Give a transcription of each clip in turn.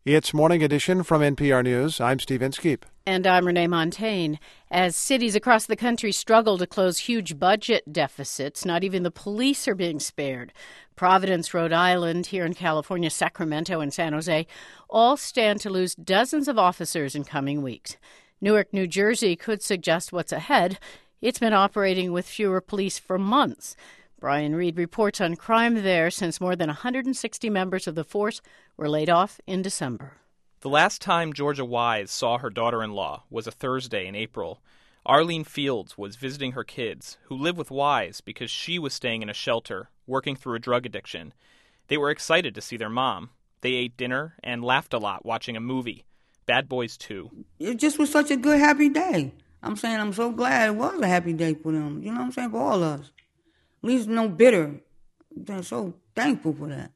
It's Morning Edition from NPR News. I'm Steve Inskeep. And I'm Renee Montagne. As cities across the country struggle to close huge budget deficits, not even the police are being spared. Providence, Rhode Island, here in California, Sacramento, and San Jose all stand to lose dozens of officers in coming weeks. Newark, New Jersey could suggest what's ahead. It's been operating with fewer police for months. Brian Reed reports on crime there since more than 160 members of the force were laid off in December. The last time Georgia Wise saw her daughter-in-law was a Thursday in April. Arlene Fields was visiting her kids, who live with Wise because she was staying in a shelter, working through a drug addiction. They were excited to see their mom. They ate dinner and laughed a lot watching a movie, Bad Boys 2. It just was such a good, happy day. I'm saying I'm so glad it was a happy day for them. You know what I'm saying? For all of us. At least no bitter. I'm so thankful for that.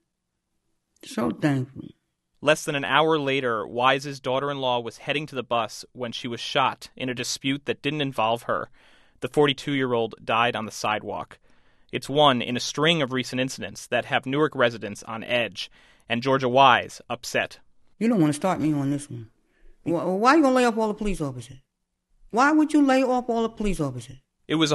So thankful. Less than an hour later, Wise's daughter-in-law was heading to the bus when she was shot in a dispute that didn't involve her. The 42-year-old died on the sidewalk. It's one in a string of recent incidents that have Newark residents on edge, and Georgia Wise upset. You don't want to start me on this one. Why are you going to lay off all the police officers? Why would you lay off all the police officers? It was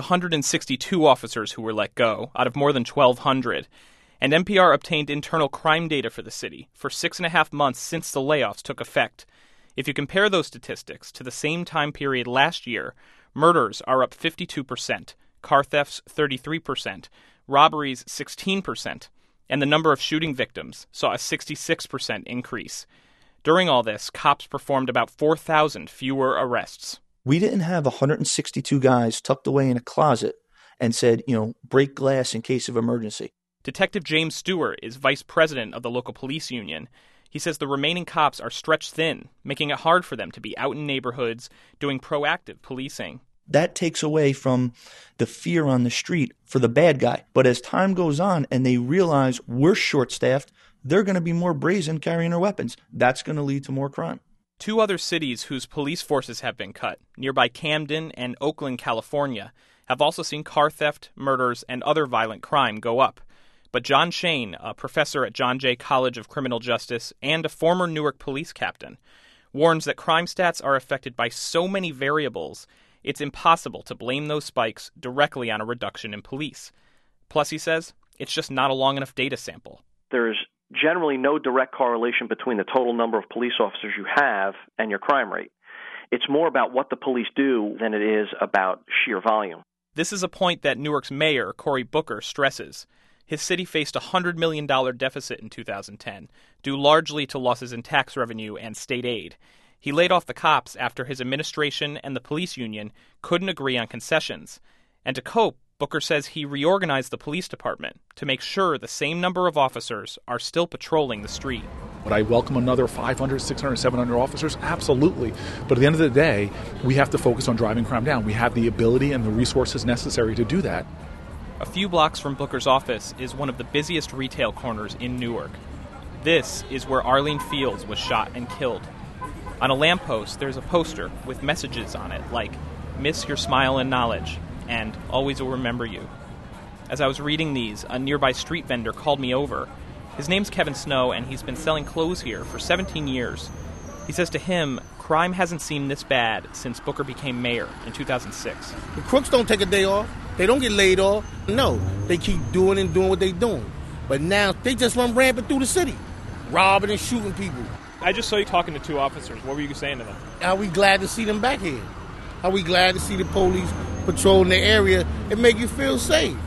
162 officers who were let go, out of more than 1,200. And NPR obtained internal crime data for the city for 6.5 months since the layoffs took effect. If you compare those statistics to the same time period last year, murders are up 52%, car thefts 33%, robberies 16%, and the number of shooting victims saw a 66% increase. During all this, cops performed about 4,000 fewer arrests. We didn't have 162 guys tucked away in a closet and said, break glass in case of emergency. Detective James Stewart is vice president of the local police union. He says the remaining cops are stretched thin, making it hard for them to be out in neighborhoods doing proactive policing. That takes away from the fear on the street for the bad guy. But as time goes on and they realize we're short-staffed, they're going to be more brazen carrying their weapons. That's going to lead to more crime. Two other cities whose police forces have been cut, nearby Camden and Oakland, California, have also seen car theft, murders, and other violent crime go up. But John Shane, a professor at John Jay College of Criminal Justice and a former Newark police captain, warns that crime stats are affected by so many variables, it's impossible to blame those spikes directly on a reduction in police. Plus, he says, it's just not a long enough data sample. There's generally no direct correlation between the total number of police officers you have and your crime rate. It's more about what the police do than it is about sheer volume. This is a point that Newark's mayor, Cory Booker, stresses. His city faced a $100 million deficit in 2010, due largely to losses in tax revenue and state aid. He laid off the cops after his administration and the police union couldn't agree on concessions. And to cope, Booker says he reorganized the police department to make sure the same number of officers are still patrolling the street. Would I welcome another 500, 600, 700 officers? Absolutely. But at the end of the day, we have to focus on driving crime down. We have the ability and the resources necessary to do that. A few blocks from Booker's office is one of the busiest retail corners in Newark. This is where Arlene Fields was shot and killed. On a lamppost, there's a poster with messages on it like, "Miss your smile and knowledge," and "Always will remember you." As I was reading these, a nearby street vendor called me over. His name's Kevin Snow, and he's been selling clothes here for 17 years. He says to him, crime hasn't seemed this bad since Booker became mayor in 2006. The crooks don't take a day off. They don't get laid off. No, they keep doing what they're doing. But now they just run rampant through the city, robbing and shooting people. I just saw you talking to two officers. What were you saying to them? Are we glad to see them back here? Are we glad to see the police patrolling the area? It make you feel safe.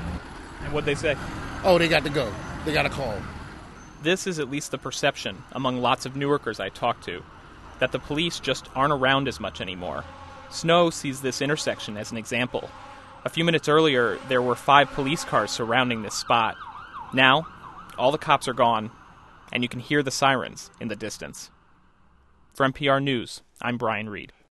And what'd they say? Oh, they got to go. They got to call. This is at least the perception among lots of Newarkers I talk to, that the police just aren't around as much anymore. Snow sees this intersection as an example. A few minutes earlier, there were 5 police cars surrounding this spot. Now, all the cops are gone, and you can hear the sirens in the distance. For NPR News, I'm Brian Reed.